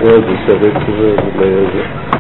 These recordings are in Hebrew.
בשערי תשובה אולי הזה.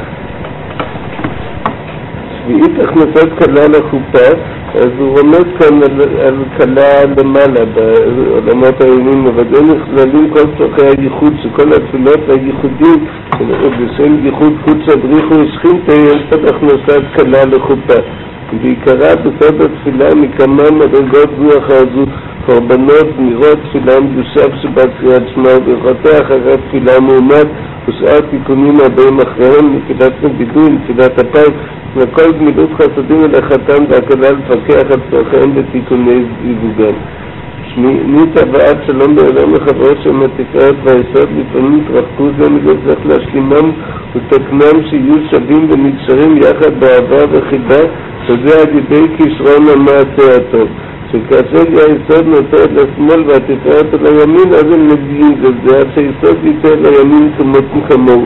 שביעית הכנסת כלה לחופה, אז הוא רומז כאן על כלה למעלה בעולמות העליונים, אבל זה נכללים כל צורכי הייחוד, שכל התפילות והייחודים בשם ייחוד קודשא בריחו ושכינתא יש את הכנסת כלה לחופה. בעיקרה בסוד התפילה מכמה מדרגות זו אחר זו, קורבנות, מירות, תפילה מדושה בשבת קריאת שמע וברכותיה אחרי תפילה מאומת ושאר תיקונים הבאים אחריהם, נפילת בידוי, נפילת אפיים, וכל גמילות חסדים ולחתם והקלה לפקח על צורכיהם בתיקוני זיווגם. שמינית הבאת שלום בעולם לחברו שם התפארת והיסוד, לפעמים התרחקו זה מזה צריך להשלימם ותקנם שיהיו שווים ונקשרים יחד באהבה וחיבה, וזה על ידי כישרון המעשה הטוב. שכאשר היסוד נותנת לשמאל והתפארת על הימין, אז הם מגיעים לזה, עד שהיסוד ייתן לימין כמוהו.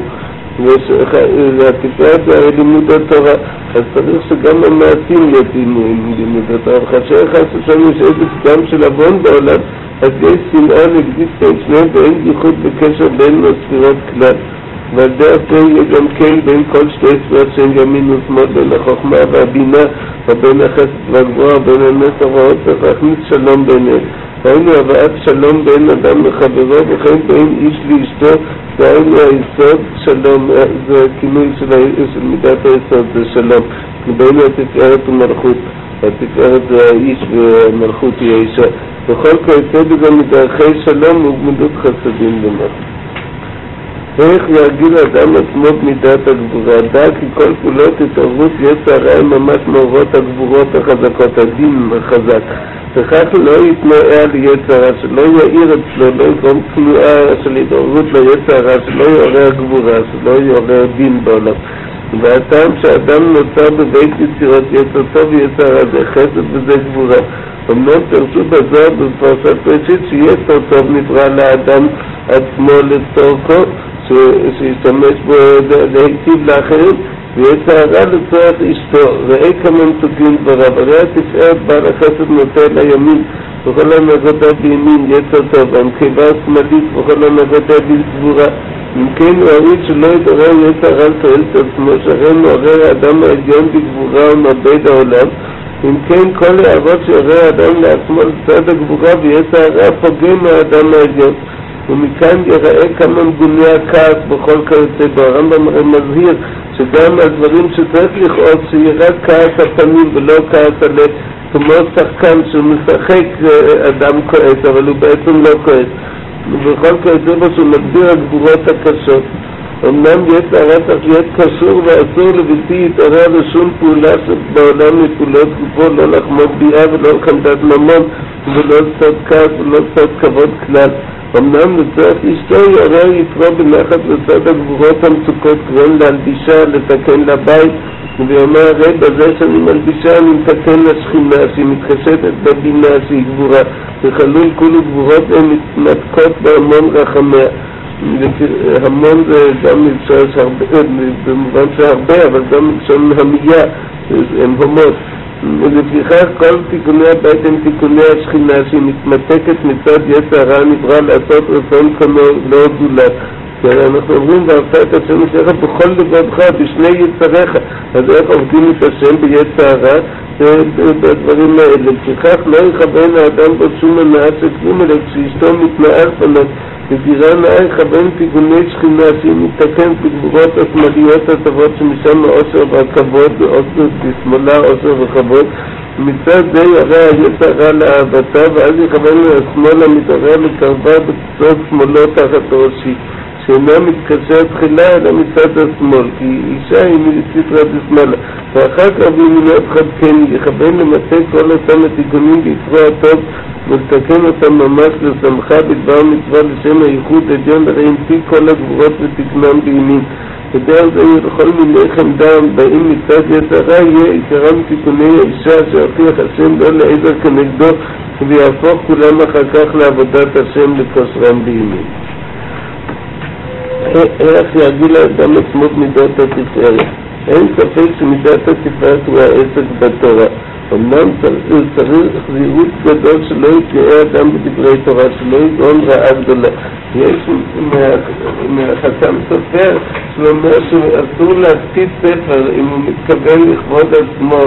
והתפארת זה הרי לימוד התורה, אז צריך שגם המעשים יתאימו עם לימוד התורה. כאשר חס ושלום יש איזה פגם של עוון בעולם, אז יש שנאה נגדית בין שניהם ואין ייחוד בקשר בין הספירות כלל. ועל דרך זה יהיה גם כן בין כל שתי ספירות שהן ימין ושמאל, בין החוכמה והבינה ובין החסד והגבורה ובין האמת הרעות, צריך להכניס שלום ביניהם. ראינו הבאת שלום בין אדם לחברו וכן בין איש לאשתו, ראינו היסוד שלום, זה כינוי של מידת היסוד, זה שלום. ראינו התפארת ומלכות, התפארת זה האיש והמלכות היא האישה. וכל כיוצא בזה מדרכי שלום וגמילות חסדים למעלה. איך ירגיל אדם עצמו במידת הגבורה? דע כי כל פעולות התערבות יצר הרע הם ממש מעורבות הגבורות החזקות, הדין החזק. וכך לא יתנועה ליצר הרע, שלא יאיר אצלו, לא יגרום תנועה של התערבות ליצר הרע, שלא יעורר הגבורה, שלא יעורר דין בעולם. והטעם שאדם נוצר בבית יצירות יצר טוב ויצר הרע, זה חסד וזה גבורה. אמנם פרשו בזוהר בפרשת בראשית שיצר טוב נברא לאדם עצמו לצורכו, שישתמש בו להיטיב לאחרים, ויצר הרע לצורך אשתו. ראה כמה מתוקים דבריו, הרי התפארת בעל החסד נוטה לימין וכל הנגדה בימין יצר טוב, והנקבה שמאלית וכל הנגדה בגבורה. אם כן הוא הוריד שלא יתעורר יצר הרע לתועלת עצמו, שהרי מעורר האדם העליון בגבורה ומאבד העולם. אם כן כל הערות שיעורר האדם לעצמו לצד הגבורה ויצר הרע פוגם מהאדם העליון. ומכאן יראה כמה מגוני הכעס בכל כיוצא בו. הרמב"ם מזהיר שגם הדברים שצריך לכעוס שיהיה רק כעס הפנים ולא כעס הלב, כמו שחקן שמשחק אדם כועס אבל הוא בעצם לא כועס. ובכל כיוצא בו שהוא מגדיר הגבורות הקשות. אמנם יצר הרע צריך להיות קשור ואסור לבלתי יתעורר לשום פעולה שבעולם מפעולות גופו, לא לחמוד ביאה ולא לחמדת ממון ולא לצד כעס ולא לצד כבוד כלל. אמנם לצורך אשתו יעורר יתרו בנחת לצד הגבורות המצוקות כגון להלבישה, לתקן לבית, ויאמר הרי בזה שאני מלבישה אני מתקן לשכינה שהיא מתחשבת בבינה שהיא גבורה, וחלול כולו גבורות הן מתנתקות בהמון רחמיה. המון זה גם מלשון במובן שהרבה, אבל גם מלשון המיה, הם הומות. ולפיכך כל תיקוני הבית הם תיקוני השכינה שהיא מתמתקת מצד יצר הרע נברא לעשות רצון כמו לא זולת. אנחנו אומרים ואהבת את השם אלוהיך בכל לבבך בשני יצריך, אז איך עובדים את השם ביצר הרע? בדברים האלה. לפיכך לא יכוון האדם בו שום הנאה שכלום, אלא כשאשתו מתנאה על פניו בזירה נאה יכוון תיקוני שכינה שהיא מתקנת בגבורות השמאליות הטובות שמשם העושר והכבוד, בשמאלה עושר וכבוד. מצד זה יראה היצר הרע לאהבתה, ואז יכוון השמאל המתעורר לקרבה בקצות שמאלו תחת ראשי, שאינה מתקשרת תחילה אלא מצד השמאל, כי אישה היא מלציטרה בשמאלה, ואחר כך בימינות חדקני יכוון למתק כל אותם התיקונים ביצרו הטוב ולתקן אותם ממש לשמחה בדבר מצווה לשם הייחוד עליון, הרי המתיק כל הגבורות ותקנם בימין. בדרך זה לכל מיני חמדה באים מצד יצר הרע יהיה עיקרם תיקוני האישה שהוכיח השם לא לעזר כנגדו, ויהפוך כולם אחר כך לעבודת השם לכושרם בימין. איך ירגיל האדם עצמו מידת התפארת? אין ספק שמידת התפארת הוא העסק בתורה. אמנם צריך זהירות גדול שלא יתגאה אדם בדברי תורה, שלא יגרום רעה גדולה. יש מהחכם סופר שאומר שאסור להקפיד ספר אם הוא מתכוון לכבוד עצמו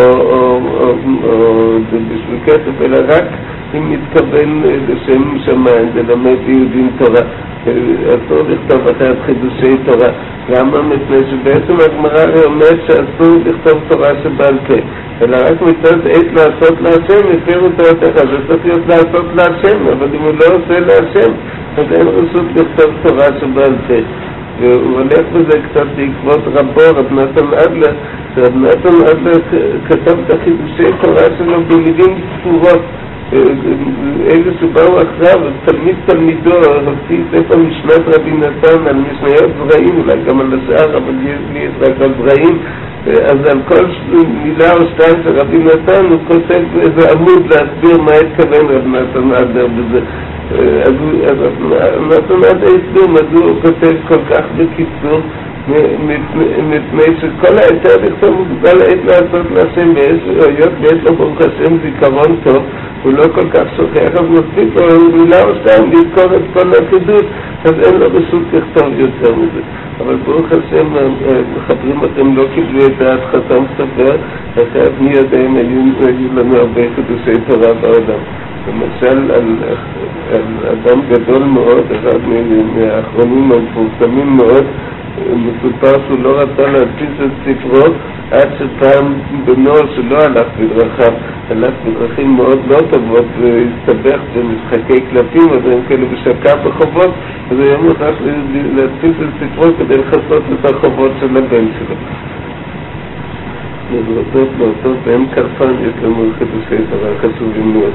או בשביל כסף, אלא רק אם מתכוון לשם שמיים, ללמד יהודים תורה. אסור לכתוב אחרת חידושי תורה. למה? מפני שבעצם הגמרא אומרת שאסור לכתוב תורה שבעל פה, אלא רק מצד עת לעשות להשם, הפרו תורתך. זה צריך להיות לעשות להשם, אבל אם הוא לא עושה להשם, אז אין רשות לכתוב תורה שבעל פה. והוא הולך בזה קצת בעקבות רבו, רב נתן אדלר, שרב נתן אדלר כתב את החידושי תורה שלו במילים ספורות. אלה שבאו אחריו, תלמידו, הוציא ספר משנת רבי נתן על משניות זרעים, אולי גם על השאר, אבל לי יש רק על זרעים. אז על כל מילה או שתיים של רבי נתן הוא כותב איזה עמוד להסביר מה התכוון רב נתן אדלר בזה. אז נתן אדלר הסביר מדוע הוא כותב כל כך בקיצור, מפני שכל היתר לכתוב מוגבל עת לעשות להשם, והיות ויש לו ברוך השם זיכרון טוב, הוא לא כל כך שוכח, אז מספיק לו מילה או שתיים לזכור את כל החידוש, אז אין לו רשות לכתוב יותר מזה. אבל ברוך השם, מחברים אתם לא קיבלו את דעת חכם סופר, אחרת מי יודע אם היו לנו הרבה חידושי תורה בעולם. למשל על אדם גדול מאוד, אחד מהאחרונים המפורסמים מאוד, מסופר שהוא לא רצה להדפיס את ספרו עד שפעם בנו שלא הלך בדרכיו, הלך בדרכים מאוד לא טובות והסתבך במשחקי קלפים, אז הם כאלה בשקע בחובות, אז היה מוכרח להדפיס את ספרו כדי לחסות את החובות של הבן שלו. להודות להודות בהם קרפן, יש לנו חידושי תורה חשובים מאוד.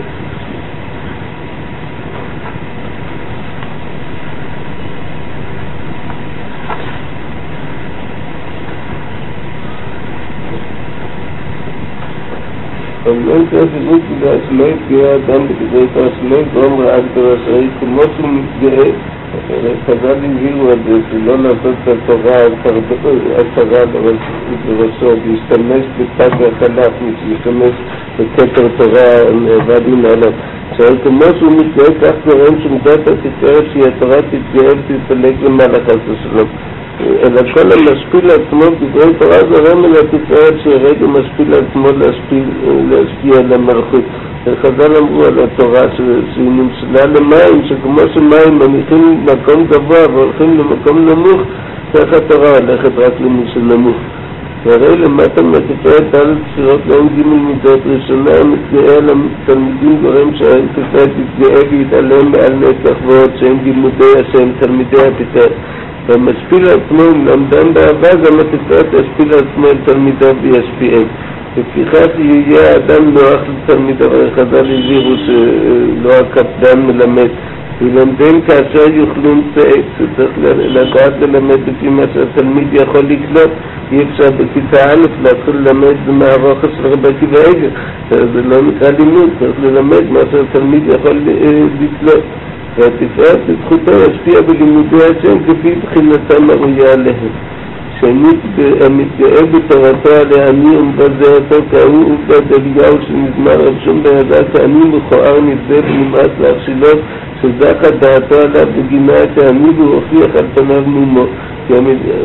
אמנם כזירות בגלל שלא יתגאה אדם בדברי תורה, שלא יגרום רעה גדולה, שהרי כמו שהוא מתגאה, חז"ל הבהירו על זה, שלא לעשות את התורה עשרה לראשו, להשתמש בתג החלף, להשתמש בכתר תורה נאבד מן עליו. שהרי כמו שהוא מתגאה, כך גורם שמידת התפארת שהיא התורה תתגאה ותתפלג למעלה חס ושלום. אלא כל המשפיל לעצמו בדברי תורה זורם אל התפארת שירד ומשפיל לעצמו להשפיע על המלכות. חז"ל אמרו על התורה שהיא נמשלה למים, שכמו שמים מניחים למקום גבוה והולכים למקום נמוך, כך התורה הולכת רק למי שנמוך. והרי למטה מהתפארת על ספירות להם ג' מידות. ראשונה המתגאה לתלמידים גורם שהתפארת תתגאה ויתעלם מעל נצח ועוד שהם לימודי השם, תלמידי התפארת. והמשפיל לעצמו, אם למדם באהבה, גם התפארת ישפיל לעצמו אל תלמידיו וישפיעם. לפיכך יהיה האדם נוח לתלמידיו, חז"ל הבהירו שלא הקפדן מלמד. ילמדם כאשר יוכלון צעק, שצריך לדעת ללמד לפי מה שהתלמיד יכול לקלוט. אי אפשר בכיתה א' להתחיל ללמד מהרוחש של רבי עקיבא איגר, זה לא נקרא לימוד, צריך ללמד מה שהתלמיד יכול לקלוט. והתפארת בזכותו ישפיע בלימודי השם כפי בחינתם הראויה עליהם. שנית, המתגאה בתורתו עליה אני ומבזה אותו כהוא עובד אליהו שנזמר רב שום בידה כעני מכוער נבזה ונמאס להכשילות שזכה דעתו עליו בגינה כעני והוא הוכיח על פניו מומו. כי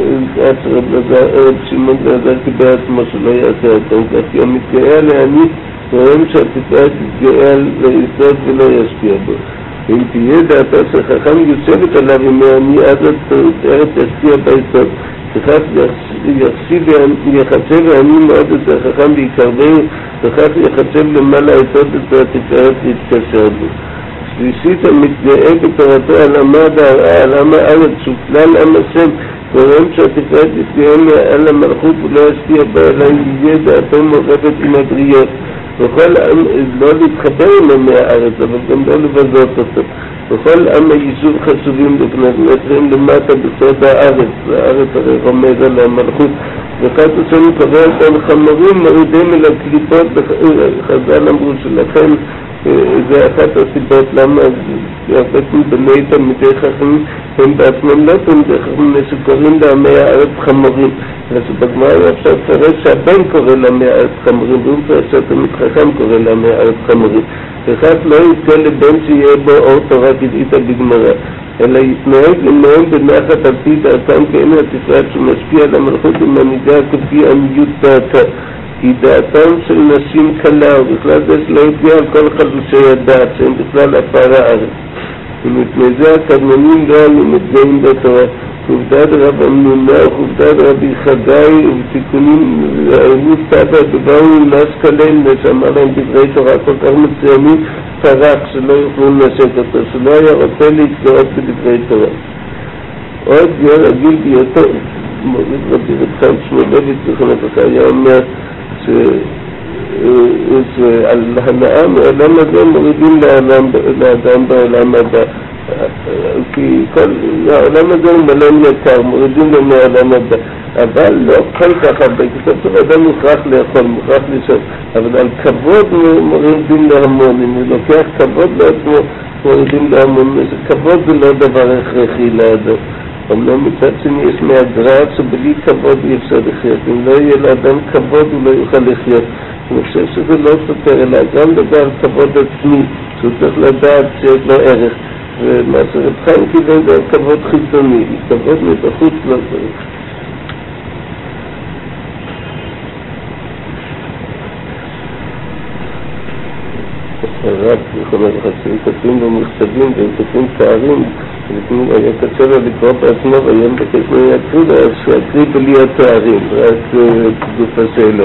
רב שמעון זעזר קיבל עצמו שלא יעשה אותו כך, כי המתגאה עליה אני רואים שהתפארת תתגאה על היסוד ולא ישפיע בו. ואם תהיה דעתו שחכם יושבת עליו עם העני, אז התפארת תשפיע ביסוד. וכך יחשב העני מאוד את החכם ויקרבהו, וכך יחשב למעלה היסוד את התפארת להתקשר בו. שלישית, המתגאה בתורתו על עמד הרעה, על עם הארץ, שהוא כלל עם השם, גורם שהתפארת תתגאה מעל המלכות ולא ישפיע בה, אלא יהיה דעתו מעורבת עם הבריות. וכל עם, לא להתחבר עם עמי הארץ, אבל גם לא לבזות אותו. וכל עם היישוב חשובים לפני למטה בסוד הארץ, הארץ הרי רומז על המלכות. וכך השם קורא אותם חמורים מורידים אל הקליפות, חז"ל אמרו שלכן זה אחת הסיבות למה הרבה בני תלמידי חכמים הם בעצמם לא תלמידי חכמים שקוראים לעמי הארץ חמורים. אז בגמרא אפשר לפרש שהבן קורא לעמי הארץ חמורים, והוא מפרש שהתלמיד חכם קורא לעמי הארץ חמורים. וכך לא יזכה לבן שיהיה בו אור תורה כדאיתא בגמרא, אלא יתנהג לנהוג בנחת על פי דעתם כאין התפרט שמשפיע על המלכות ומנהיגה כפי עניות דעתה. כי דעתם של נשים קלה, ובכלל זה שלא יפגיע על כל חדושי הדעת, שהם בכלל עפר הארץ. ומפני זה הקדמונים לא היו מתגאים בתורה. עובדת רב אמנונה ועובדת רבי חגי ובתיקונים היו סבא ובאו נס כליהם ושאמר להם דברי תורה כל כך מצוינים פרח שלא יוכלו לנשק אותו, שלא היה רוצה להתגאות בדברי תורה. עוד יהיה רגיל ביותר, מוריד רבי רב חיים שמואלביץ זכרונו לברכה היה אומר שעל הנאה מעולם הזה מורידים לאדם בעולם הבא, כי העולם הזה הוא מלא יקר, מורידים לו מהעולם הבא, אבל לא כל כך הרבה, כתוב אדם מוכרח לאכול, מוכרח לשאול, אבל על כבוד מורידים להמון, אם הוא לוקח כבוד לעצמו מורידים להמון, כבוד זה לא דבר הכרחי לאדם. אומנם מצד שני יש מהגרעה שבלי כבוד אי אפשר לחיות, אם לא יהיה לאדם כבוד הוא לא יוכל לחיות. אני חושב שזה לא סותר, אלא גם לדבר על כבוד עצמי, שהוא צריך לדעת שיש לו ערך, ומה שרב חיים כיוון זה כבוד חיצוני, כבוד מבחוץ לא צריך. הרב, יכול להיות שהם כותבים לו מכתבים והם כותבים תארים, ולפעמים היה קשה לו לקרוא בעצמו, והיום בקש לו יקריא, אז שיקריא בלי התארים, רק גופה שלו.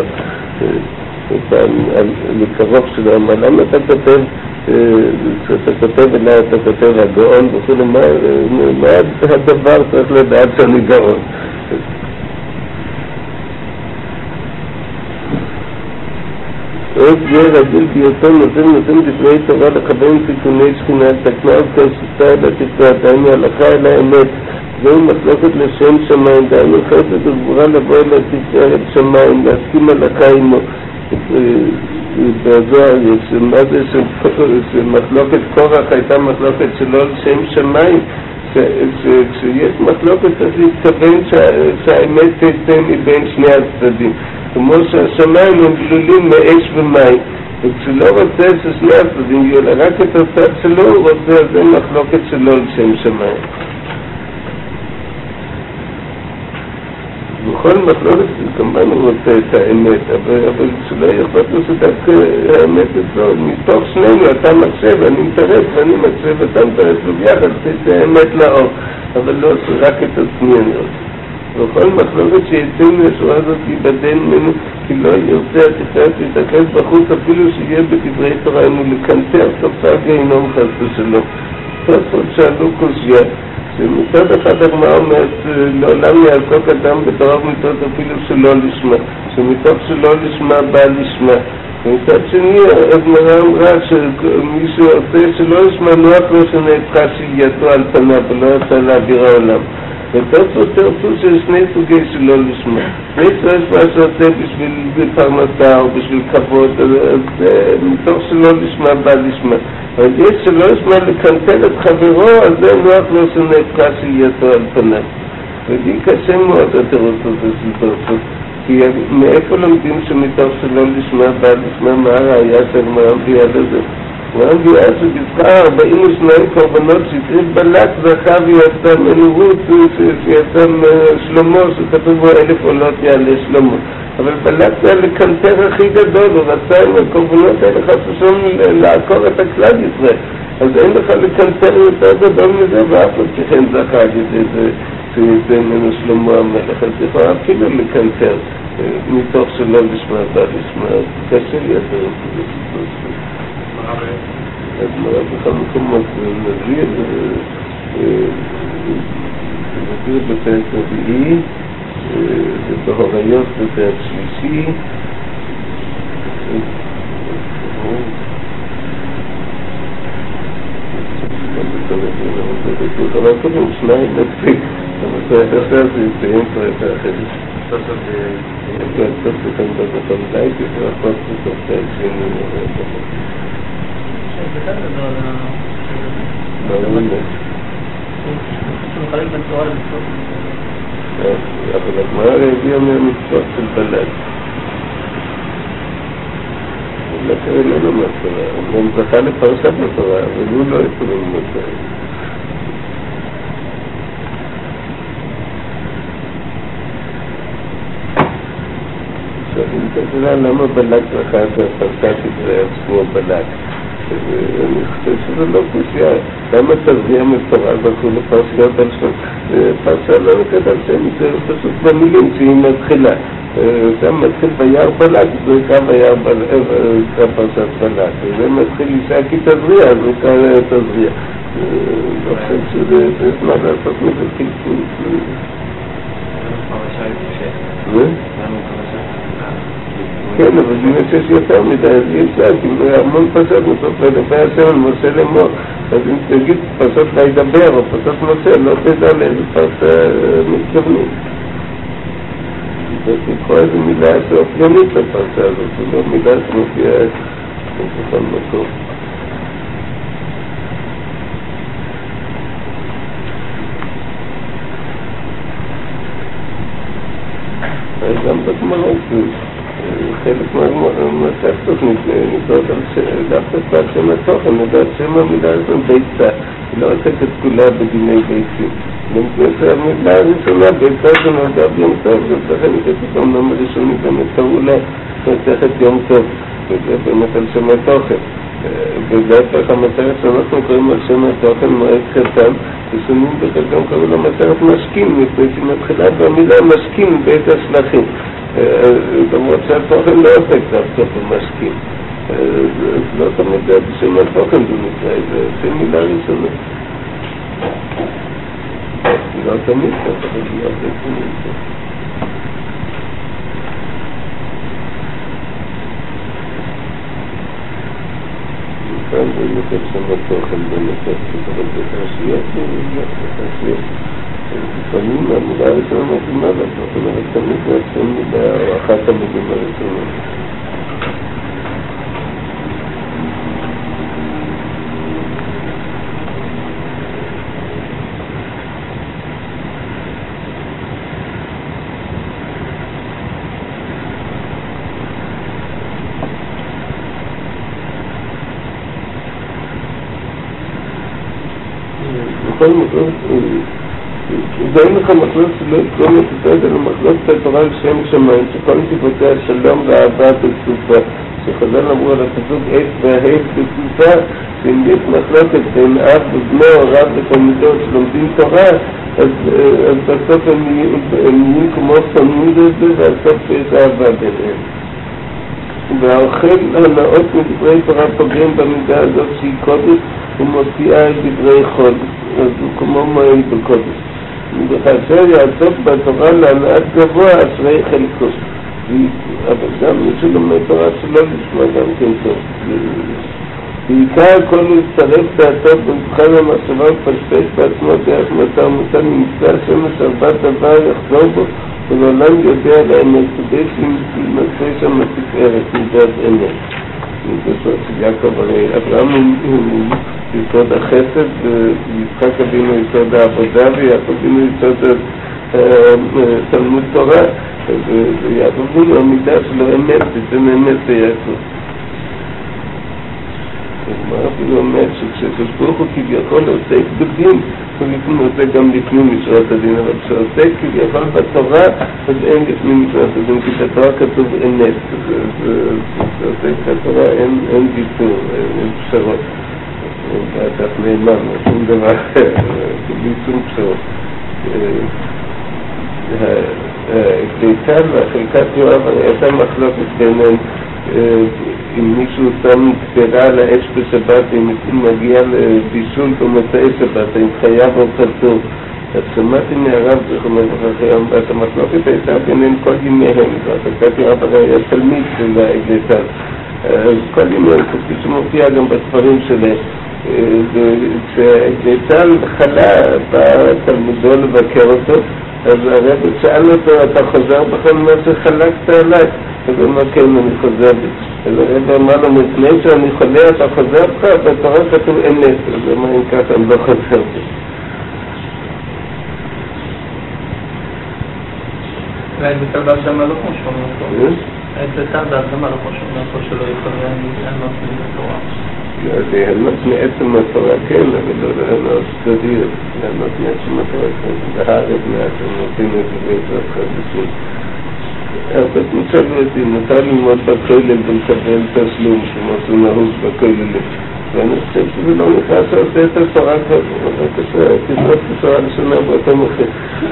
לקרוב שלו, אבל למה אתה כותב, כשאתה כותב אליה אתה כותב הגאון וכו', מה הדבר צריך לדעת שאני גאון? עוד יהיה רגיל ביותר נותן דברי תורה לכוון תיקוני שכינה, תקנה וכסותה אלא תפרט, דהיינו הלכה אל האמת, זהו מחלוקת לשם שמיים, דהיינו חסד וגבורה לבוא אל התפארת שמיים, להסכים הלכה עמו. בזוהר יש, מה זה שמחלוקת קורח הייתה מחלוקת שלא לשם שמיים, כשיש מחלוקת צריך להתכוון שהאמת תצא מבין שני הצדדים, כמו שהשמיים הם גלולים מאש ומים, וכשלא רוצה ששני הצדדים יהיו לה רק את הצד שלו, הוא רוצה על זה מחלוקת שלא לשם שמיים. בכל מחלוקת כמובן הוא רוצה את האמת, אבל שלא יכול להיות שדווקא האמת אצלו, מתוך שנינו אתה מחשב, אני מתערב ואני מחשב ואתה מתערב וביחד תצא האמת לאור, אבל לא רק את עצמי אני רוצה. בכל מחלוקת שיצא מהשורה הזאת ייבדל ממנו, כי לא ירצה התפארת להתאחז בחוץ אפילו שיהיה בדברי תורה, אם הוא לקנטר סופה גיהינום חס ושלום. תוספות שאלו קושיה, שמצד אחד הגמרא אומרת לעולם יעסוק אדם בתורה ומצוות אפילו שלא לשמה, שמתוך שלא לשמה בא לשמה. ומצד שני הגמרא אמרה שמי שעושה שלא לשמה נוח לו שנהפכה שהייתו על פניו ולא יצא לאוויר העולם. ותוספות תרצו של שני סוגי שלא לשמה. יש מה שעושה בשביל פרנסה או בשביל כבוד, אז מתוך שלא לשמה בא לשמה. אבל יש שלא לשמה לקנטל את חברו, אז זה נוח לו שנהפכה שהייתו על פניו. ולי קשה מאוד התירוץ הזה של תוספות, כי מאיפה לומדים שמתוך שלא לשמה בא לשמה? מה הראיה שהגמרא מביאה לזה? הגמרא מביאה שבזכר 42 קורבנות שהקריב בלק זכה ויצא מנורות שיצא שלמה, שכתוב בו 1000 עולות יעלה שלמה. אבל בלק זה לקנטר הכי גדול, הוא רצה עם הקורבנות האלה חס ושלום לעקור את הכלל ישראל, אז אין לך לקנטר יותר גדול מזה, ואף עוד שכן זכה על ידי זה שיצא ממנו שלמה המלך, אז יכולה אפילו לקנטר מתוך שלא לשמה בא לשמה. קשה לי יותר הגמרא בכל מקומות נביא בפרק רביעי, בהוריות בפרק שלישי, אבל קודם שניים נפסיק, אבל אחרי זה יסיים כבר את האחרת. סוף סוף כאן בכל לייק, ורחוק סוף סוף שני מחלק בין תורה למצוות. אבל הגמרא הביאה מהמצוות של בלק. לכן איננו מהתורה, הוא גם זכה לפרשה בתורה, אבל הוא לא יכול ללמוד את זה. שואלים את השאלה למה בלק זכה את הפרשה דברי עצמו בלק. אני חושב שזה לא קושיה. למה תזריע מתורה זכו לפרשיות על שם? פרשה לא נקראת על שם, זה פשוט במילים שהיא מתחילה. שם מתחיל ביער בלק, זה נקרא ביער בלק, זה פרשת בלק. זה מתחיל אישה כי תזריע, אז נקרא תזריע. אני חושב שזה מה לעשות מזה קלקול. פרשה היא פושט. כן, אבל באמת שיש יותר מדי, אז אי אפשר, כי המון פרשות נוסעות לדבר השם על משה לאמור. אז אם תגיד פרשות וידבר או פרשות משה, לא תדע לאיזה פרשה מתכוונים. צריך לקרוא איזו מילה שאופיינית לפרשה הזאת, זו לא מילה שמופיעה בכל מקום. גם בגמרא חלק מהמסכתות נקראות דווקא כבר שם התוכן, לדעת שם המילה הזאת ביצה, היא לא עוסקת כולה בדיני ביצים. למפני שהמילה הראשונה ביצה שנולדה ביום טוב, ולכן כתוב אומנם הראשונית באמת קראו לה מסכת יום טוב, וזה באמת על שם התוכן. ולהפך המסכת שאנחנו קוראים על שם התוכן מועד קטן, ושונים בחלקם קראו לה מסכת משכין, מפני שהיא מתחילה במילה משכין בית השלכים. למרות שהתוכן לא עוסק דווקא במשכין. לא תמיד זה שם התוכן במקרה, זה שם מילה ראשונה. לא תמיד זה צריך להיות ראשונה. כאן זה יותר שם התוכן בנושא, אבל בתעשיות לפעמים המילה הראשונה מתאימה לה, זאת אומרת תמיד זה שם מילה או אחת המילים הראשונות. בכל מקום ואין לך מחלוק שלא יקרום את זה למחלוק את התורה על שם שמיים שכל סיבותיה שלום ואהבה בסופה שחז"ל אמרו על הפסוק עת והעת בסופה שאם יש מחלוקת בין אב ובנו או רב ותלמידות שלומדים תורה אז בסוף הם נהיים כמו שונאים בזה והסוף יש אהבה ביניהם והאוכל הנאות מדברי תורה פוגעים במידה הזאת שהיא קודש ומוציאה את דברי חול אז הוא כמו מועיל בקודש וכאשר יעסוק בתורה להנאת גבוה אשרי חלקו אבל גם מי שלומד תורה שלא לשמוע גם כן טוב בעיקר כל הוא יצטרף דעתו במבחן המחשבה ופשפש בעצמו דרך משא ומתן נמצא השמש ארבע דבר יחזור בו ולעולם יודע על האמת כדי שימצא שם התפארת מדעת אמת בסוף של יעקב הרי אברהם הוא יסוד החסד ויצחק אבינו יסוד העבודה ויעקב אבינו יסוד תלמוד תורה ויעקב אבינו המידה שלו אמת ותן אמת ליעקב מה אפילו אומר שכשברוך הוא כביכול עוסק בדין הוא עושה גם לפנים משורת הדין אבל כשעוסק כביכול בתורה אז אין לפנים משורת הדין כי בתורה כתוב אמת כשעוסק בתורה אין ויתור, אין פשרות ואתה נאמן, שום דבר אחר בלי שום פשרות כיצד והחלקת יואב הייתה מחלוקת ביניהם אם מישהו שם גזירה על האש בשבת אם מגיע לבישול במוצאי שבת אם חייב או פטור אז שמעתי מהרב זכרונו לברכה ואת המחלוקת הייתה ביניהם כל ימיהם והחלקת יואב הרי היה תלמיד של האגליטן אז כל ימיהם כפי שמופיע גם בספרים שלהם וכשאגליטן חלה בתלמידו לבקר אותו אז הרב שאל אותו אתה חוזר בכלל מה שחלקת עליי אז הוא אמר, כן, אני חוזר בי. אז הרב אמר לו, מפני שאני חולה, אתה חוזר לך, בתורה כתוב אמת. אז הוא אמר, אם ככה, אני לא חוזר בי. והאצבע בהרדמה לא כמו שאומר פה. האצבע בהרדמה לא כמו שאומר פה שלא יכולה לענות מהתורה. זה לענות מעצם התורה, כן, אבל לא לענות סדיר, לענות מעצם התורה, כן. בהארץ מעצם נותנים את זה בעזרת חדשים. אבל מצב אותי, נותר ללמוד בכולל ולקבל תשלום, כמו שנהוג בכוללים. ואני חושב שזה לא נכנס לעושה את התורה כזאת, תזרוק את התורה לשנה באותה מחיר.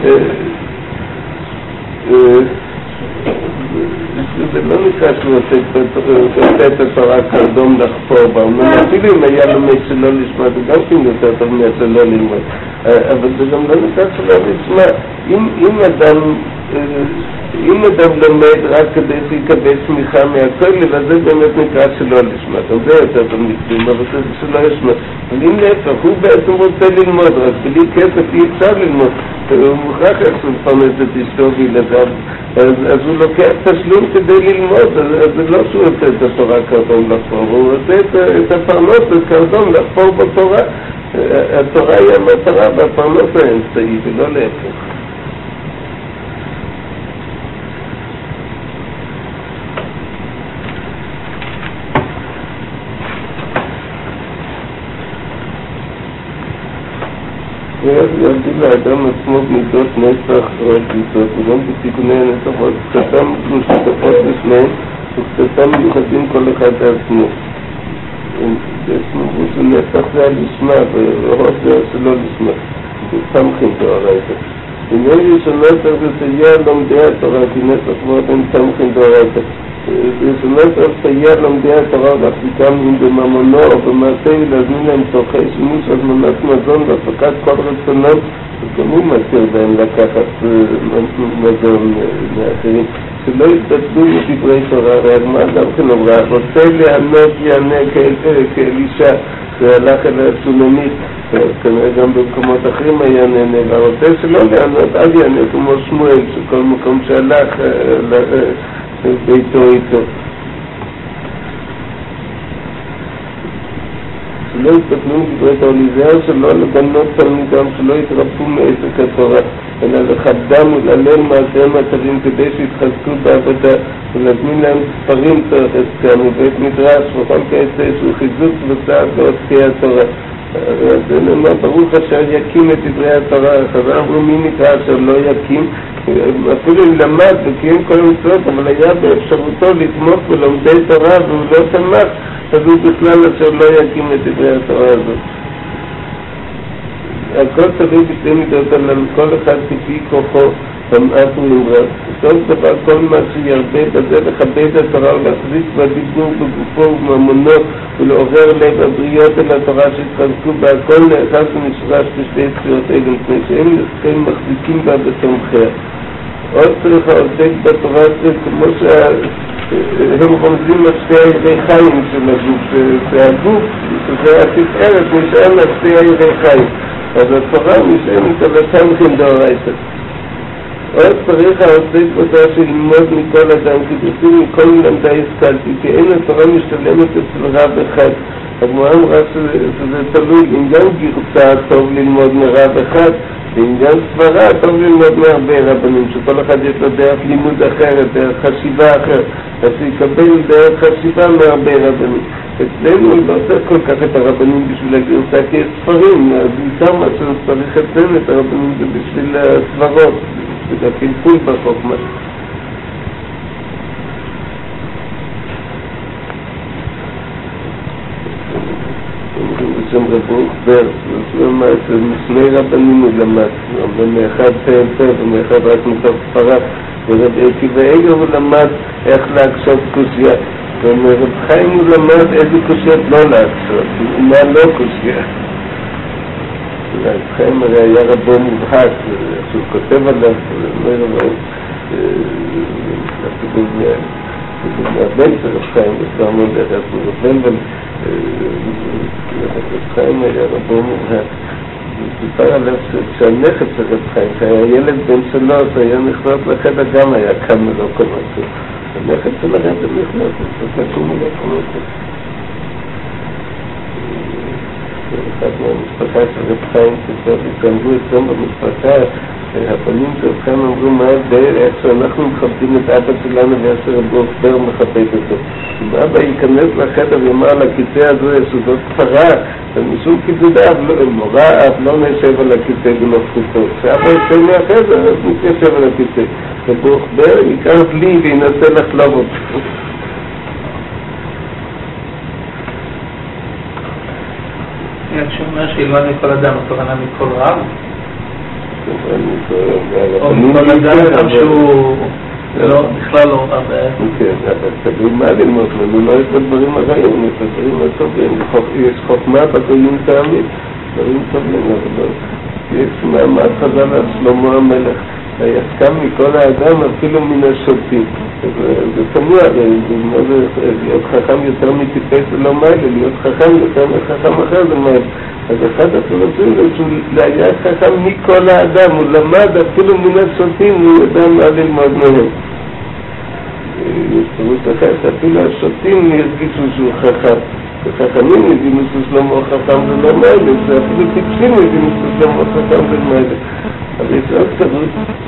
זה לא נקרא שהוא עושה את התורה כאדום לחפור בה, אפילו אם היה לומד שלא לשמוע, זה גם כן יותר טוב שלא ללמוד, אבל זה גם לא נקרא שלא לשמוע. אם אדם לומד רק כדי שיקבל סמיכה מהכולל, אז זה באמת נקרא שלא לשמוע, זה יותר טוב מקדים, אבל זה שלא ישמע. אבל אם להפך, הוא בעצם רוצה ללמוד, רק בלי כסף אי אפשר ללמוד, הוא מוכרח איך שהוא לפרנס את אשתו וילדיו, אז הוא לוקח תשלום כדי ללמוד, אז זה לא שהוא עושה את התורה כאדום לחפור, הוא עושה את הפרנס כאדום לחפור בתורה. התורה היא המטרה והפרנס האמצעי, ולא להפך. ירדים לאדם עצמו מידות נצח רגישות, וגם בתיקוני הנצח וקצתם משותפות לשניהם וקצתם מיוחדים כל אחד לעצמו. בעצמו נצח זה הלשמה והראש זה שלא לשמה, זה סמכים דאורייתא. עניין ראשונות זה סייע לומדי התורה, כי נצח ועוד הם סמכים דאורייתא. ראשונות זה סייע לומדי התורה להחזיקם אם בממונו או במעשה ולהזמין להם צורכי שימוש על מנת מזון והפקת כל רצונם, וגם הוא מתיר בהם לקחת מזון מאחרים, שלא יתבטלו מדברי תורה. הרי הגמרא גם כן אמרה, רוצה לענות יענה כאלישע, שהלך אל הצוננית, כנראה גם במקומות אחרים היה נהנה, והרוצה שלא לענות אל יענה כמו שמואל, שכל מקום שהלך ביתו איתו. שלא יתבטלו מדברי תורה, להיזהר שלא לגנות תלמידם, שלא יתרפו מעסק התורה, אלא לכבדם ולהלל מעשיהם הטובים כדי שיתחזקו בעבודה, ולהזמין להם ספרים צריך עסקם ובית מדרש וכל כעשה שהוא חיזוק וסעד לעוסקי התורה. זה נאמר, ברוך אשר יקים את דברי התורה. חז"ל אמרו, מי נקרא אשר לא יקים? אפילו אם למד וקיים כל המצוות, אבל היה באפשרותו לתמוך בלומדי תורה והוא לא תמך, אז הוא בכלל אשר לא יקים את דברי התורה הזאת. הכל תלוי בשתי מידות עליו, כל אחד כפי כוחו, במעט ומרב. בסוף דבר, כל מה שירבה בזה לכבד התורה ולהחזיק בדיבור בגופו ובממונו ולעורר לב הבריות אל התורה שהתחזקו בה, הכל נאחז ונשרש בשתי צפיות אלה, מפני שהם נזכרים מחזיקים בה בתומכיה. עוד צריך העוסק בתורה כמו שהם רומזים על שתי הירי חיים של הגוף, שהגוף, שזה התפארת, נשאר על שתי הירי חיים. אז התורה נשארת על הסמכים דאורייתא. עוד צריך העוסק בתורה שללמוד מכל אדם, כי תעשו מכל מלמדי השכלתי, כי אין התורה משתלמת אצל רב אחד. הגמרא אמרה שזה תלוי, אם גם גרסה טוב ללמוד מרב אחד, ואם גם סברה טוב ללמוד מהרבה רבנים, שכל אחד יש לו דרך לימוד אחרת, דרך חשיבה אחרת, אז שיקבל דרך חשיבה מהרבה רבנים. אצלנו לא צריך כל כך את הרבנים בשביל הגרסה, כי יש ספרים, אז בעיקר מה שצריך אצלנו את הרבנים זה בשביל הסברות, בשביל הפלפול בחוכמה. בשם רב רוחבר, שני רבנים הוא למד, ומאחד פ"פ ומאחד רק מתוך ספרד, ורב עקיבא איגר הוא למד איך להקשות קושיה, ומרב חיים הוא למד איזה קושיות לא להקשות, מה לא קושיה. רב חיים הרי היה רבו מובהק, שהוא כותב עליו, מהבן של רב חיים, בסדר מאוד דרך רב בן, רב חיים היה רבו מובהק. סיפר עליו שהנכד של רב חיים, שהיה ילד בן 3, היה נכנס לחדר, גם היה קם לו כל משהו. ללכת ולרדת בכלל, זה תקום ולקום. אחד מהמשפחה של רב חיים התגנבו אצלם במשפחה, הפנים של רב חיים אמרו מה ההבדל, איך שאנחנו מכבדים את אבא שלנו ואיך שרב גורסבר מכבד אותו. אם אבא ייכנס לחדר ויאמר לכיסא הזה שזאת צרה, ומשום כיבודיו, מורה אף לא נשב על הכיסא בנוכחותו. כשאבא יצא מהחדר אז נתיישב על הכיסא. וגורסבר ייקח לי וינסה לחלוב אותו. כשאומר שילמד מכל אדם, הכוונה מכל רב? או מכל אדם שהוא בכלל לא רב. כן, אבל תגיד מה ללמוד לנו, לא יש בדברים הרעים, יש בדברים הטובים, יש חוכמה בגויים תאמית, דברים טובים, אבל יש מאמר חז"ל על שלמה המלך, היחכם מכל האדם אפילו מן השוטים. זה תמוה, להיות חכם יותר מטיפש ולא מיילה, להיות חכם יותר מחכם אחר זה מיילה. אז אחד הפרוצים זה שהוא היה חכם מכל האדם, הוא למד אפילו מן השוטים, הוא ידע מה ללמוד מהם. יש פירוש אחר, אפילו השוטים הרגישו שהוא חכם. וחכמים הבינו ששלמה חכם ולא מיילה, ואפילו טיפשים הבינו ששלמה חכם ולא מיילה. אבל יש עוד כזאת,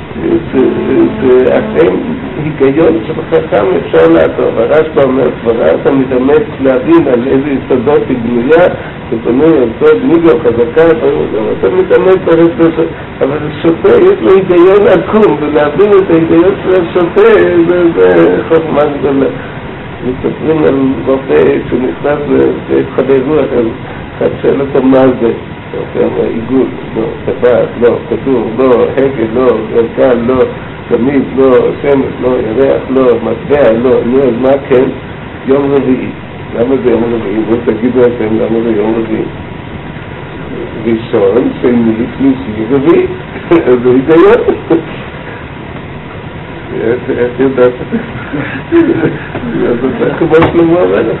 שאכן היגיון של חכם אפשר לעשות. הרשב"א אומר, סברה אתה מתאמץ להבין על איזה יסודות היא בנויה, שבנוי על סוד מיגו חזקה, אתה מתאמץ לרצות, אבל שוטה יש לו היגיון עקום, ולהבין את ההיגיון של השוטה זה חוכמה גדולה. מספרים על רופא שנכנס לבית חדי רוח, אז אחד שואל אותו מה זה? עיגול, לא, טבעת, לא, כדור, לא, הגל, לא, גלגל, לא, צמיד, לא, שמש, לא, ירח, לא, מטבע, לא, אז מה כן? יום רביעי. למה זה יום רביעי? בואו תגידו אתם למה זה יום רביעי. ראשון, שני, שלישי, רביעי. זה היגיון. איך יודעת? אז אתה כמו שלמה המלך.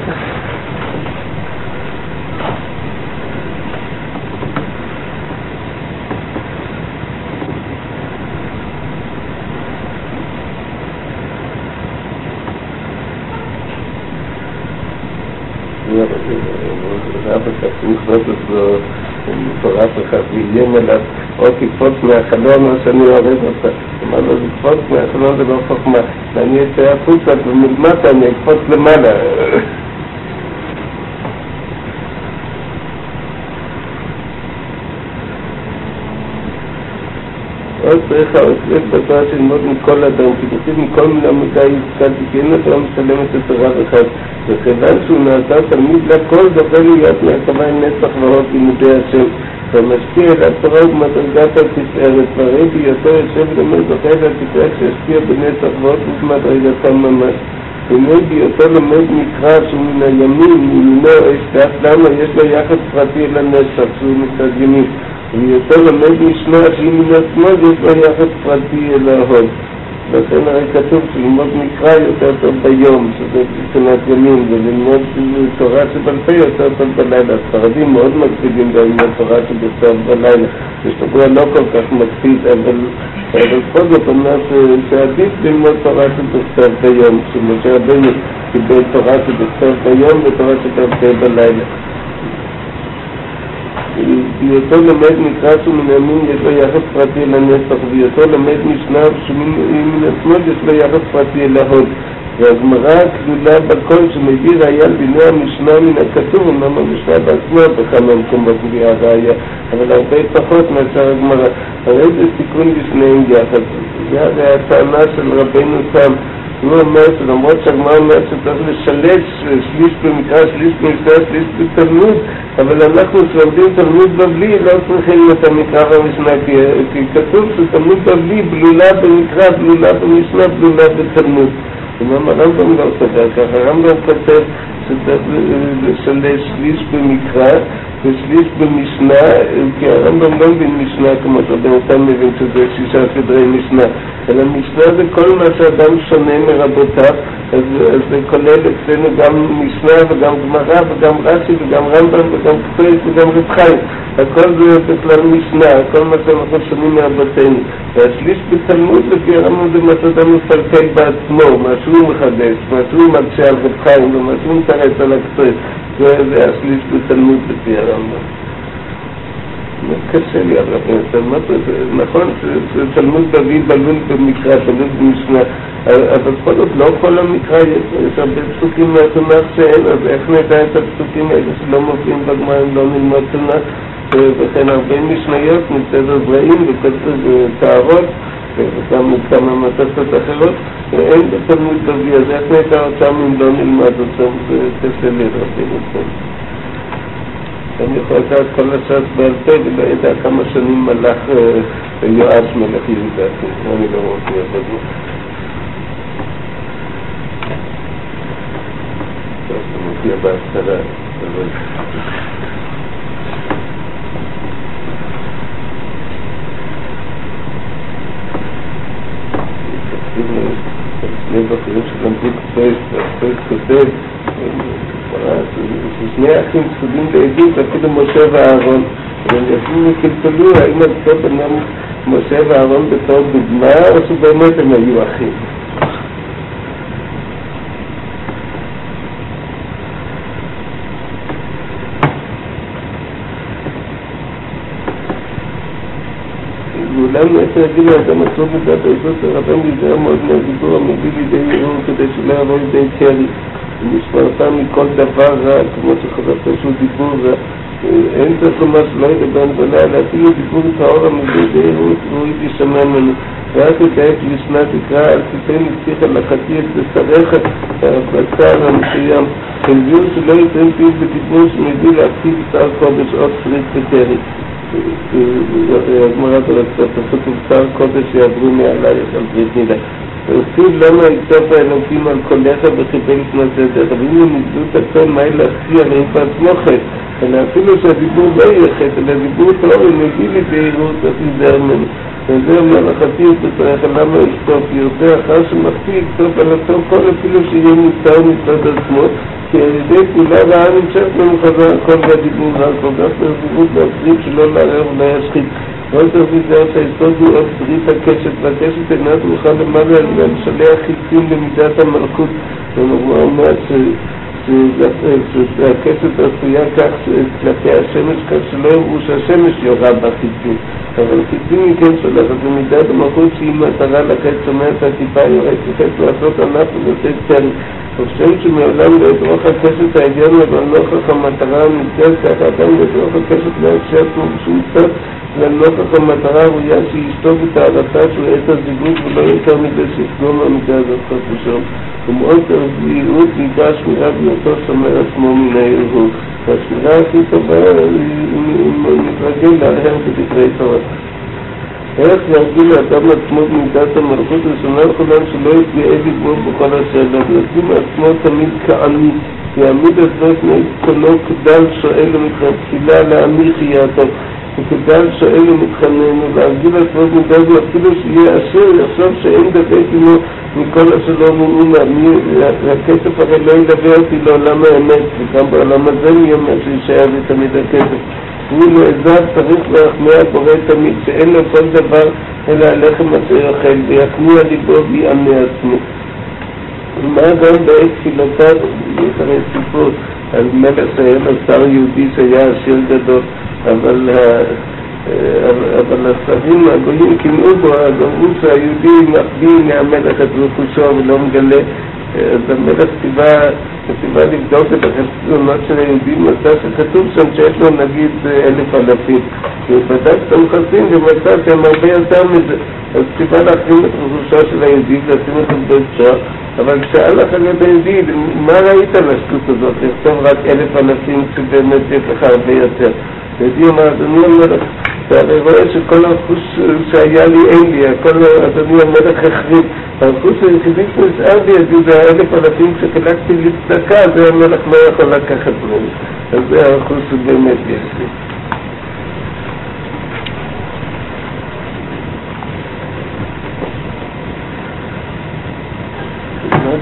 אבא כתוב נכנס לו מטורף אחד ואיים עליו או תקפוץ מהחלון או שאני אוהב אותה. אמר לו, תקפוץ מהחלון זה לא חוכמה, ואני אצא החוצה ומלמטה אני אקפוץ למעלה. עוד צריך להוסיף בתורה שללמוד מכל אדם, כי תוסיף מכל מילה מידה יזכרתי, כי אין התורה משלמת את הרב אחד. וכיוון שהוא נעשה תלמיד לכל זוכה להיות מהקמה עם נצח והוד לימודי השם, ומשפיע אל התורה ובמדרגת התפארת, והרי בהיותו יושב ולמד זוכה אל התפארת שהשפיע בנצח והוד ובמדרגתם ממש. והנה בהיותו לומד מקרא שהוא מן הימין, מימינו אשתף, למה יש לו יחס פרטי אל הנצח שהוא מצד ימין. ויותר למד משנה שהיא מן השמאל יש לו יחס פרטי אל ההוד. לכן הרי כתוב שללמוד מקרא יותר טוב ביום, שזה בחינת ימין, וללמוד תורה שבעל פה יותר טוב בלילה. הספרדים מאוד מקפידים ללמוד תורה שבכתב בלילה. בשבוע לא כל כך מקפיד, אבל כל זאת אומר שעדיף ללמוד תורה שבכתב ביום, שמשה רבנו קיבל תורה שבכתב ביום ותורה שבעל פה בלילה. בהיותו למד מקרא שמן הימין יש לו יחס פרטי אל הנצח, ובהיותו למד משנה שמן השמאל יש לו יחס פרטי אל ההוד. והגמרא כלולה בכל שמביא ראיה לדיני המשנה מן הכתוב, אמנם המשנה בעצמה בכמה מקומות מביאה ראיה, אבל הרבה פחות מאשר הגמרא. הרי זה סיכון בשניהם יחד. זה הרי הטענה של רבנו תם. הוא אומר שלמרות שהגמרא אומרת שצריך לשלש שליש במקרא, שליש במשנה, שליש בתלמוד, אבל אנחנו שלומדים תלמוד בבלי לא צריכים את המקרא והמשנה, כי כתוב שתלמוד בבלי בלולה במקרא, בלולה במשנה, בלולה בתלמוד. אמנם הרמב"ם לא סבר ככה, הרמב"ם כותב שצריך לשלש שליש במקרא ושליש במשנה, כי הרמב"ם לא מבין משנה כמו שבינתיים מבין שזה 6 סדרי משנה. אלא משנה זה כל מה שאדם שונה מרבותיו, אז זה כולל אצלנו גם משנה וגם גמרא וגם רש"י וגם רמב"ם וגם כתוב וגם רב חיים. הכל זה בכלל משנה, כל מה שאנחנו שונים מרבותינו. והשליש בתלמוד לפי הרמב"ם זה מה שאדם מפלפל בעצמו, מה שהוא מחדש, מה שהוא מקשה על רב חיים ומה שהוא מתרץ על הכתוב. זה השליש בתלמוד לפי הרמב"ם. קשה לי אבל נכון שתלמוד בביא בלול במקרא, בלול במשנה, אבל כל עוד לא כל המקרא יש הרבה פסוקים מהתנ"ך שאין, אז איך נדע את הפסוקים האלה שלא מופיעים בגמרא אם לא נלמד תנ"ך, וכן הרבה משניות מסדר זרעים וטהרות וגם כמה מסכתות אחרות אין בתלמוד בביא, אז איך נדע אותם אם לא נלמד אותם, זה קשה לי רבים אותם. אני יכול לדעת כל השעת בעל פה ולא ידע כמה שנים מלך יואש מלך יהודה, אני לא רוצה בזה. טוב, זה מופיע בהתחלה, אבל... שני בחורים שלמדו כותב, ששני אחים צפודים לעדות, אפילו משה ואהרון, והם אפילו קלקלו האם הכתוב בנם משה ואהרון בתור דוגמה, או שבאמת הם היו אחים. ואולם נעשה להגיד לאדם עצמו בדעת היסוד הרבם להיזהר מאוד מהדיבור המביא לידי ערעור כדי שלא יבוא לידי קרי ומשמרתה מכל דבר רע, כמו שחזרת שהוא דיבור רע. אין צריך לומר שלא ידבר בלילה, אפילו דיבור טהור המביא לידי ערעור והוא ישמע ממנו. ואז לדעת לשנה תקרא על תיתן נפתיך לחתי את בשרך הבשר המסוים, הביאו שלא ייתן פיו בדיבור שמביא להפסיד בשר קודש עוד פריט וקרי. הגמרא ברצת פסוק בשר קודש יעברו מעלייך על ברית מילה. ועושים למה יצוף האלוקים על קולך וחיבל לפני סדר, אבל אם הם נגדו את הכל, מה להכריע ואין בעצמו חטא, אלא אפילו שהדיבור לא יהיה חטא, אלא דיבור טהור מביא לידי ערעור, צריך להיזהר ממנו. וזה אומר לחטיא וצריך למה ישטוף, יוצא אחר שמחטיא יצטוף על אותו כל אפילו שיהיה מותר מצד עצמו, כי על ידי פעולה רעה נמשך לנו חזר הכל והדיבור רע, כל כך לרזיבות להפריד שלא לערב ולא ישחית. לא צריך להיזהר שהיסוד הוא עוד ברית הקשת, והקשת אינה תוכל למעלה על שלח חיצים למידת המלכות. והוא אומר שהקשת עשויה כך כלפי השמש, כך שלא יראו שהשמש יורה בחיצים. אבל חיצים מכן שולחת למידת המלכות שהיא מטרה לחץ שומע את הטיפה יורק וחץ לעשות ענף ולתת תל. חושבים שמעולם לא ידרוך הקשת העליון אבל נוכח המטרה המתגל כך אדם ידרוך הקשת להקשת שום צד לנוכח המטרה ראויה שישתוק את הערתה שהוא עת הזיגות ולא יותר מדי שיפגום המידה הזאת חשושם. ומאוד זהירות לידה שמירה ביותר שומר עצמו מן הערעור. והשמירה הכי טובה היא מתרגל להרהר בדברי תורה. איך להרגיל לאדם עצמו במידת המלכות ראשונה לכולם שלא יתגאה לגבור בכל השאלות, להגיד מעצמו תמיד כעני, יעמיד עצמו לפני קולו כדל שואל ומתחילה להעמיך יעתו, וכדל שואל ומתחנן, ולהרגיל עצמו במידה זו אפילו שיהיה אשר יחשוב שאין דבק עמו מכל השלום ומאמי, הכסף הרי לא ילווה אותי לעולם האמת, וגם בעולם הזה מי אומר שישאר לי תמיד הכסף. הוא נעזב צריך להחמיע בורא תמיד שאין לו כל דבר אלא הלחם אשר יאכל ויחמיע ליבו ויענה עצמו. ומה גם בעת תפילותיו אחרי סיפור על מלך שהיה שר יהודי שהיה עשיר גדול אבל השרים הגויים כמעו בו, אמרו שהיהודי מחביא מהמלך את רכושו ולא מגלה. אז המלך ציווה לבדוק את החשבונות של היהודים, מצא שכתוב שם שיש לו נגיד 1,000. ובדק את המכסים ומצא שהם הרבה יותר מזה, אז ציווה להחרים את רכושו של היהודי ולשים אותו בבית סוהר. אבל כשאל אחרי את היהודי, מה ראית על השטות הזאת? לכתוב רק 1,000 כשבאמת יש לך הרבה יותר. היהודי אמר, אדוני המלך, אתה הרי רואה שכל הרכוש שהיה לי אין לי, אדוני המלך החריב. הרכוש היחידי שנשאר בידי זה 1,000 שחילקתי לצדקה, זה המלך לא יכול לקחת ממני. אז זה הרכוש שבאמת יש לי.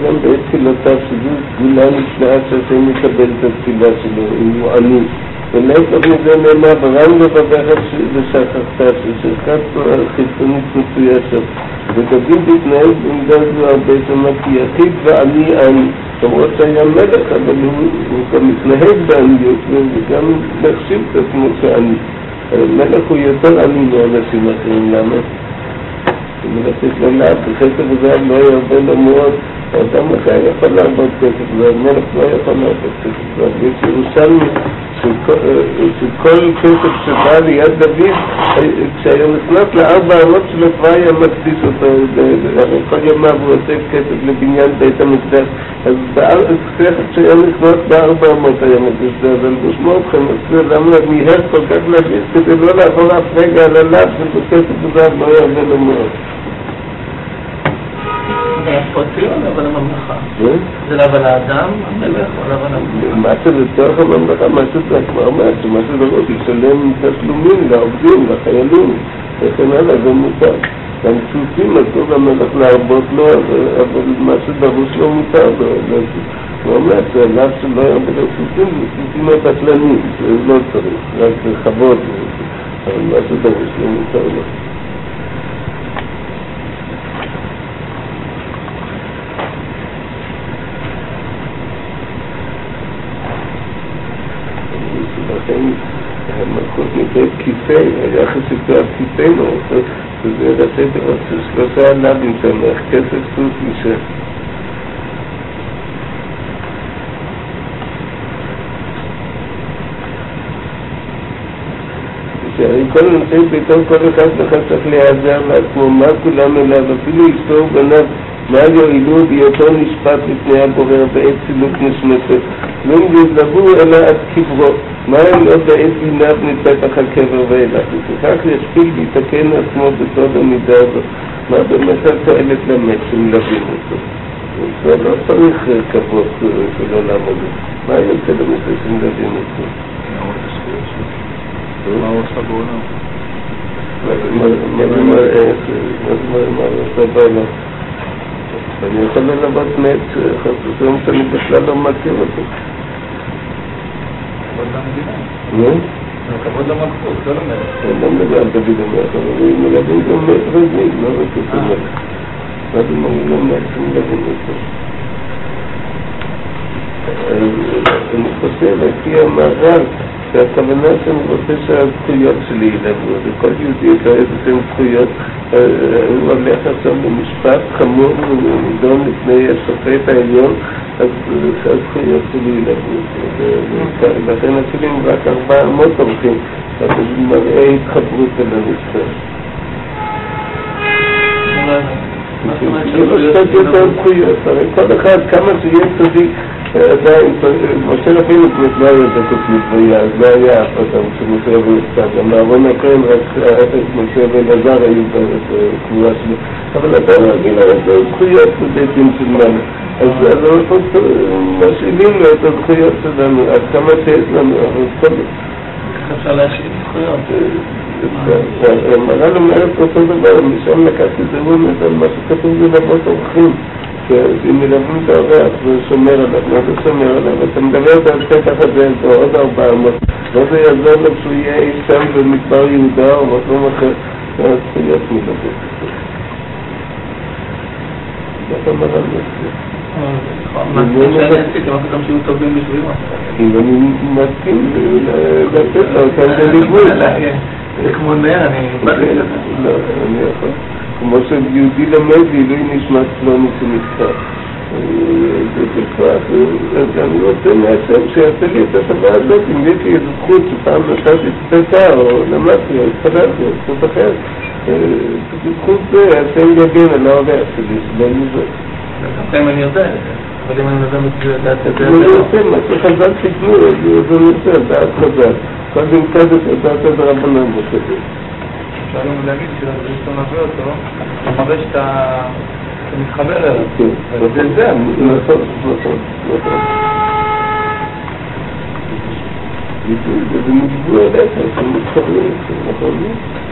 גם בתפילותיו, שזו סגולה נפלאה שהשם יקבל את התפילה שלו, אם הוא עני. ולהפך מזה נאמר, ברם לבבך ושכחת, ששכחת חיצונית מצויה שם. ודוד התנהג במידה זו הרבה שמה, כי יחיד ועני עני. למרות שהיה מלך, אבל הוא גם מתנהג בעניות, וגם להחשיב את עצמו שעני. מלך הוא יותר עני מאנשים אחרים, למה? ולתת לו לאט, וכסף וזהב לא היה הרבה למרות, האדם אחר יכול לעבוד כסף וזהב, מלך לא יכול לעבוד כסף וזהב. יש ירושלמי שכל כסף שבא ליד דוד, כשהיה נכנס לארבע אמות שלו כבר היה מקדיש אותו, כל ימיו הוא עושה כסף לבניין בית המקדש, אז כסף שהיה נכנס בארבע אמות היה מקדיש זה, אבל בשמו אתכם, למה מיהר כל כך להגיש כדי לא לעבור אף רגע על הלב, ובכסף וזהב לא היה הרבה למרות. זה הפרטי או לבן הממלכה? זה לבן האדם, המלך או לבן הממלכה? מה שלצורך הממלכה, מה שצריך מעמד, שמה שדרות לשלם תשלומים לעובדים, לחיילים, וכן הלאה, זה מותר. גם סוסים אסור למלך להרבות לו, אבל מה שדרוש לא מותר. מעמד, זה עליו שלא ירבה לסוסים, זה סוסים הבטלנים, שלא צריך, רק לחוות, אבל מה שדרוש לא מותר לו. לכן המלכות נקראת כיסא, היחס יותר כיסא מאוד, וזה לתת עוד שלושה עלבים שם, כסף סוס משם. שהרי כל נושאי ביתו, כל אחד צריך להיעזר לעצמו, מה כולם אליו, אפילו אשתו ובניו, מה יועילו בהיותו נשפט לפני הבורר בעת סילוק נשמתו, לא יזלבו אלא עד קברו, מה הם לא בעת עיניו מפתח הקבר ואילך, וכך ישפיל ויתקן עצמו בסוד המידה הזאת, מה באמת התועלת למת שמלווים אותו. זה לא צריך כבוד שלא לעמוד, מה יוצא למצוא שמלווים אותו? מה הוא עושה בעולם? מה הוא עושה בעולם? אני יכול ללוות מת, חסורים שאני בכלל לא מכיר אותו. כבוד למדינה. נו? כבוד למלכות, לא למלך. אני לא מדבר על דוד המלך, אבל אני מלווים גם מת רזיק, לא רק את המלך. מה זה מראים גם מת שמלווים אותו? אני חושב לפי המערב, שהכוונה שאני רוצה שהזכויות שלי ילבו, וכל יהודי יש לו איזשהם זכויות, הוא הולך עכשיו למשפט חמור ונידון לפני השופט העליון, אז שהזכויות שלי ילבו, ולכן אפילו רק 400 הולכים, אז זה מראה התחברות אל הנצחה. יש קצת יותר זכויות, הרי כל אחד כמה שיהיה צדיק, עדיין, משה רבינו לא היה זקוק לפרייה, אז לא היה אף אדם שמשה רבינו קצת, גם אהרון הכהן, רק משה ואלעזר היו בקבורה שלו, אבל אתה רגיל הרבה זכויות בבית דין של מעלה, אז אנחנו משאילים לו את הזכויות שלנו, עד כמה שיש לנו, אבל כל... איך אפשר להשאיל זכויות? מרן אומרת אותו דבר, משם לקחתי זרון על מה שכתוב ללוות אורחים, שאם מלווים את האורח ושומר עליו, מה זה שומר עליו? אתה מדבר על פתח הזה, עוד 400, לא זה יעזור לו שהוא יהיה אי שם במדבר יהודה או מקום אחר, זה הזכויות מלוות. זה מרן מסכים. מה שאני עשיתי, מה פתאום שיהיו טובים בשביל מה? אם אני מסכים לתת לו אותם בליווי. זה כמו נר, אני באתי לזה. לא, אני יכול. כמו שיהודי למד לעילוי נשמת פלוני שנפטר. זה בכך, אני רוצה מהשם שיעשה לי את הדבר הזאת, אם יש לי איזו זכות שפעם נתתי תפתה או למדתי או התפללתי או זכות אחרת, בזכות זה השם יגן על האורח שלי, שלא מזה. אם אני יודע, אבל אם אני יודע לדעת את זה... אני עושה מה שחז"ל תקנו, זה נושא, דעת חז"ל. קודם כזה שדעת את רבנן בחז"ל. אפשר לנו להגיד שאתה מביא אותו, אתה מראה שאתה מתחבר אליו. כן, זה, נכון. זה מגבול אליך, שמתחברים, נכון?